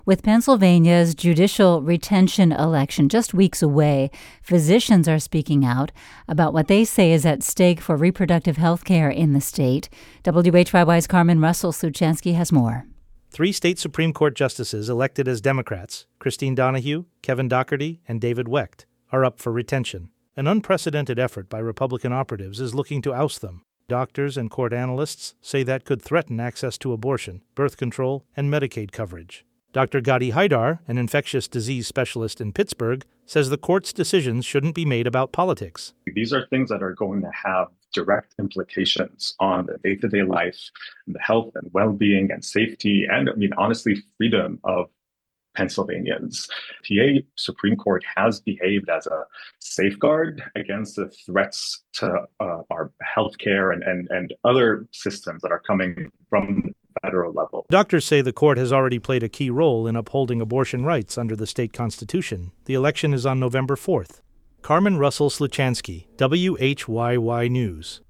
With Pennsylvania's judicial retention election just weeks away, physicians are speaking out about what they say is at stake for reproductive health care in the state. WHYY's Carmen Russell-Sluchansky has more. 3 state Supreme Court justices elected as Democrats, Christine Donahue, Kevin Dougherty, and David Wecht, are up for retention. An unprecedented effort by Republican operatives is looking to oust them. Doctors and court analysts say that could threaten access to abortion, birth control, and Medicaid coverage. Dr. Gadi Haidar, an infectious disease specialist in Pittsburgh, says the court's decisions shouldn't be made about politics. These are things that are going to have direct implications on the day-to-day life, and the health and well-being and safety, and honestly, freedom of Pennsylvanians. PA Supreme Court has behaved as a safeguard against the threats to our healthcare and other systems that are coming from the federal level. Doctors say the court has already played a key role in upholding abortion rights under the state constitution. The election is on November 4th. Carmen Russell-Sluchansky, WHYY News.